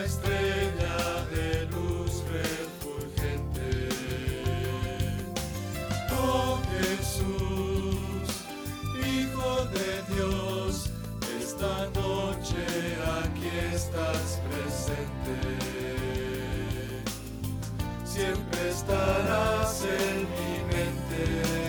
estrella de luz refulgente. Oh Jesús, Hijo de Dios, esta noche aquí estás presente. Siempre estarás en mi mente.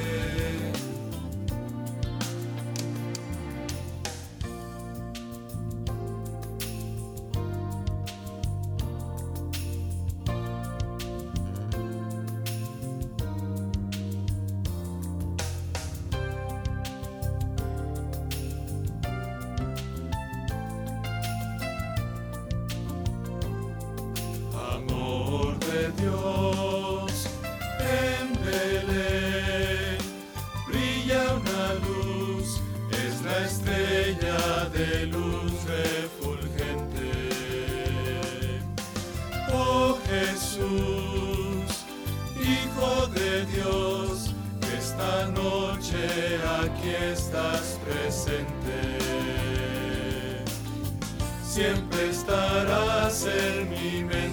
Amor de Dios, en Belén brilla una luz, es la estrella de luz refulgente. Oh Jesús, Hijo de Dios, que esta noche aquí estás presente. Siempre estarás en mi mente.